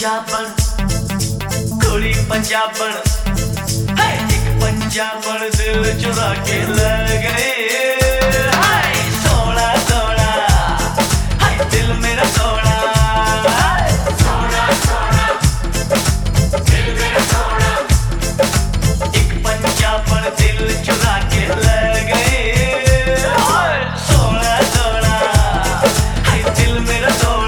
पंजाबण कुड़ी पंजाबण एक पंजाबण दिल चुरा के ले गए। हाय सोना सोना हाय दिल मेरा सोना, सोना सोना दिल मेरा सोना, एक पंजाबण दिल चुरा के ले गए। हाय सोना सोना हाय दिल मेरा सोना,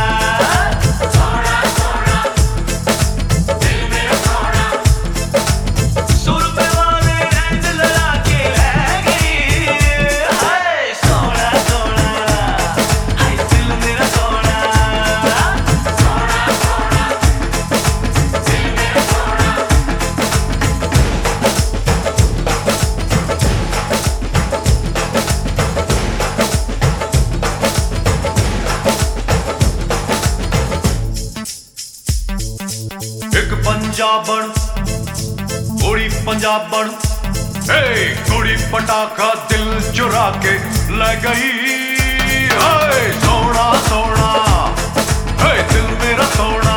पंजाबण कुड़ी पंजाबण कुड़ी पटाखा दिल चुरा के ले गई। सोना सोना दिल मेरा सोना,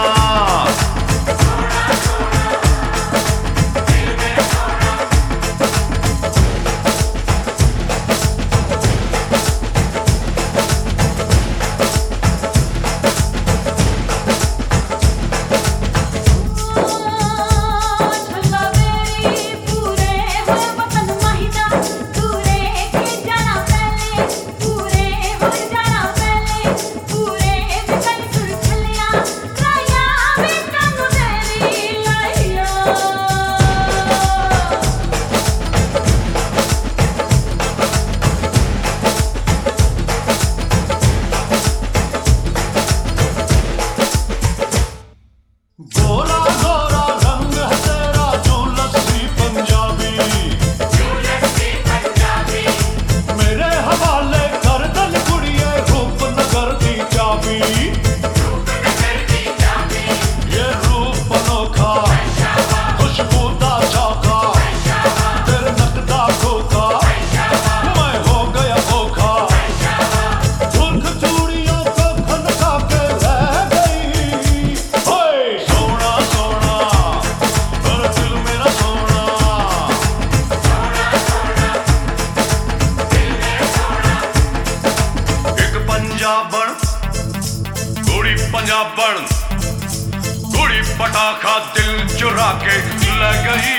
पंजाबण कुड़ी पटाखा दिल चुरा के ले गई।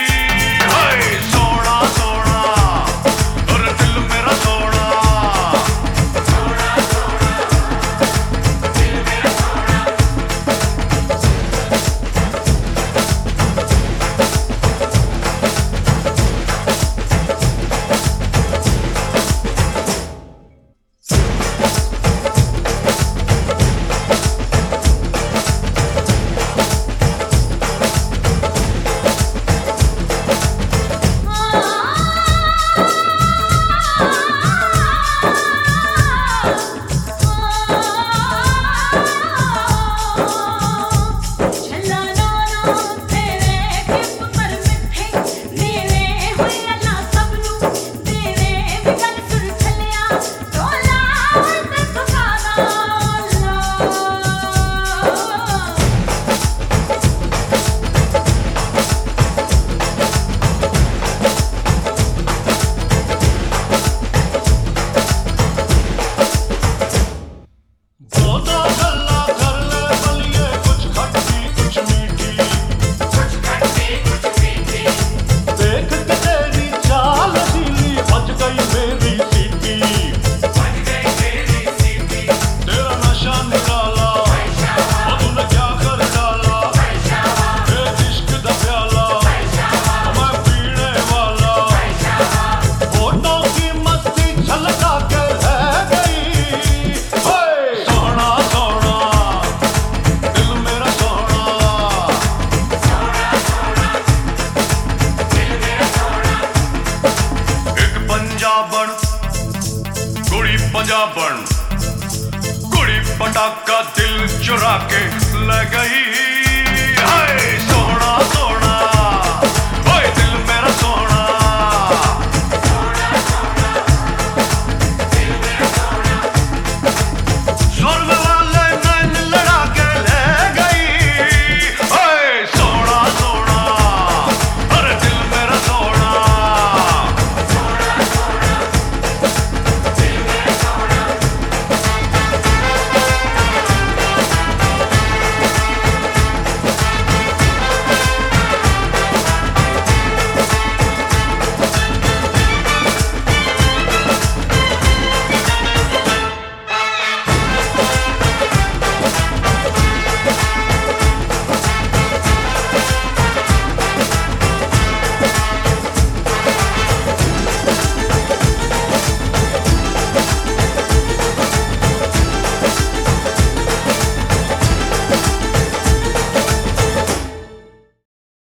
सोना सोना और दिल मेरा सोना, पंजाबण कुड़ी पटाखा दिल चुरा के